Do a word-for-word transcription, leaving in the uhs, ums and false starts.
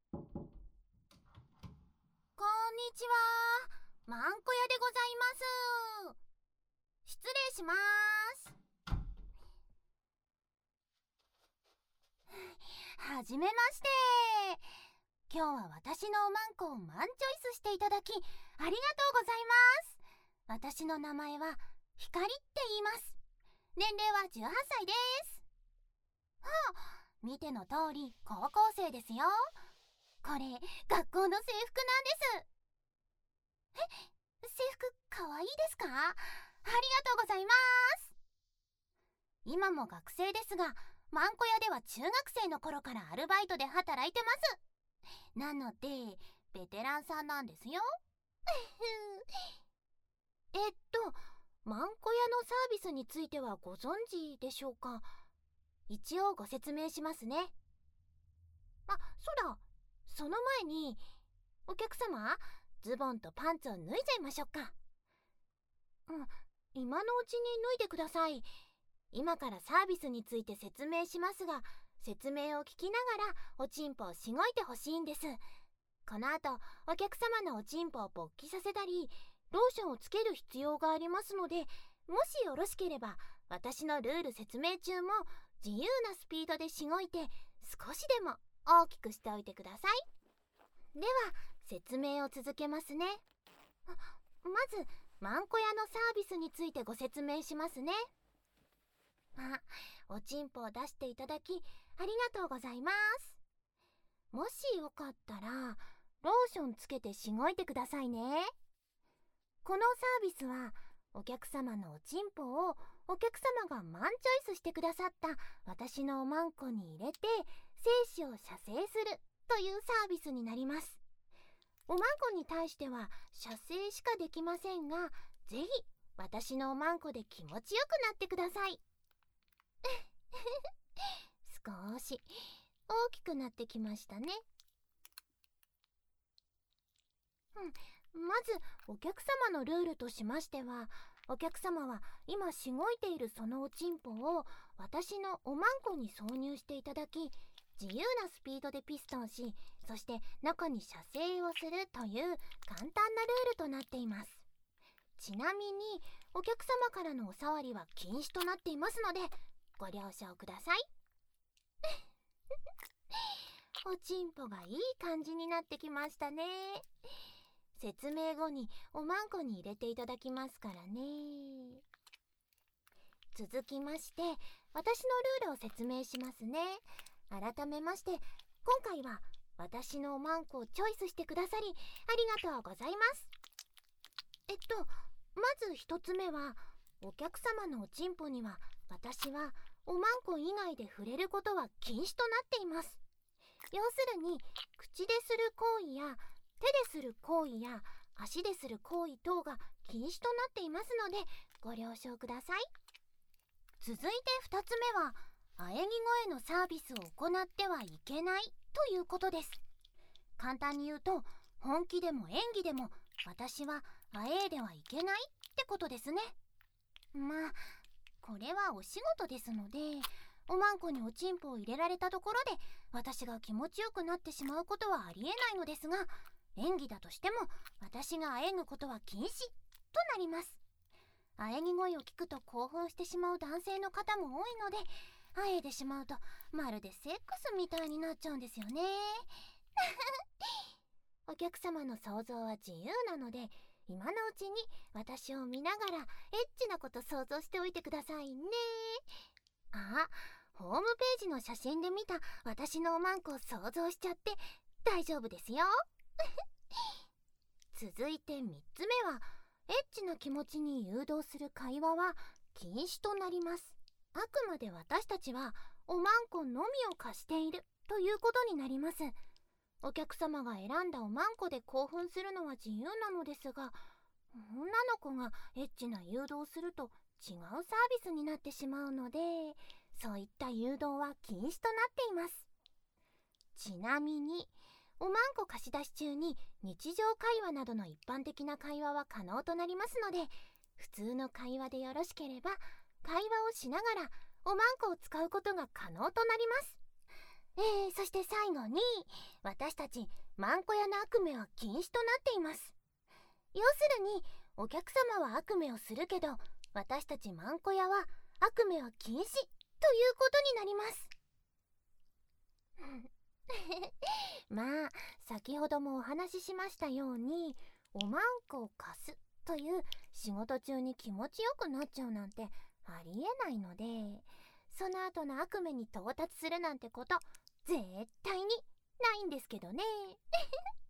こんにちは。まんこ屋でございます。失礼します。はじめまして。今日は私のおまんこをマンチョイスしていただきありがとうございます。私の名前は光って言います。年齢はじゅうはっさいです。はあ、見ての通り高校生ですよ。これ学校の制服なんです。え、制服かわいいですか？ありがとうございます。今も学生ですが、まんこ屋では中学生の頃からアルバイトで働いてます。なのでベテランさんなんですよ。えっとまんこ屋のサービスについてはご存知でしょうか？一応ご説明しますね。あ、そうだ、その前にお客様、ズボンとパンツを脱いじゃいましょうか。うん、今のうちに脱いでください。今からサービスについて説明しますが、説明を聞きながらおちんぽをしごいてほしいんです。この後お客様のおちんぽを勃起させたりローションをつける必要がありますので、もしよろしければ私のルール説明中も自由なスピードでしごいて少しでも大きくしておいてください。では説明を続けますね。まずまんこ屋のサービスについてご説明しますね。あ、おちんぽを出していただきありがとうございます。もしよかったらローションつけてしごいてくださいね。このサービスはお客様のおちんぽをお客様がマンチョイスしてくださった私のおまんこに入れて精子を射精するというサービスになります。おまんこに対しては射精しかできませんが、ぜひ私のおまんこで気持ちよくなってください。少し大きくなってきましたね。うん、まずお客様のルールとしましては、お客様は今しごいているそのおちんぽを私のおまんこに挿入していただき、自由なスピードでピストンし、そして中に射精をするという簡単なルールとなっています。ちなみにお客様からのお触りは禁止となっていますのでご了承ください。おちんぽがいい感じになってきましたね。説明後におまんこに入れていただきますからね。続きまして私のルールを説明しますね。改めまして今回は私のおまんこをチョイスしてくださりありがとうございます。えっとまず一つ目は、お客様のおちんぽには私はおまんこ以外で触れることは禁止となっています。要するに口でする行為や手でする行為や足でする行為等が禁止となっていますのでご了承ください。続いてふたつめは、喘ぎ声のサービスを行ってはいけないということです。簡単に言うと、本気でも演技でも私はあえいではいけないってことですね。まあこれはお仕事ですので、おまんこにおちんぽを入れられたところで私が気持ちよくなってしまうことはありえないのですが、演技だとしても私があえぐことは禁止となります。あえぎ声を聞くと興奮してしまう男性の方も多いので、あえいでしまうとまるでセックスみたいになっちゃうんですよね。お客様の想像は自由なので、今のうちに私を見ながらエッチなこと想像しておいてくださいね。あ、ホームページの写真で見た私のおまんこを想像しちゃって大丈夫ですよ。続いてみっつめは、エッチな気持ちに誘導する会話は禁止となります。あくまで私たちはおまんこのみを貸しているということになります。お客様が選んだおまんこで興奮するのは自由なのですが、女の子がエッチな誘導をすると違うサービスになってしまうので、そういった誘導は禁止となっています。ちなみにおまんこ貸し出し中に日常会話などの一般的な会話は可能となりますので、普通の会話でよろしければ会話をしながらおまんこを使うことが可能となります。 えー、そして最後に、私たちマンコ屋の悪夢は禁止となっています。要するに、お客様は悪夢をするけど、私たちマンコ屋は悪夢は禁止ということになります。まあ、先ほどもお話ししましたように、おまんこを貸すという仕事中に気持ちよくなっちゃうなんてありえないので、その後の悪夢に到達するなんてこと絶対にないんですけどね。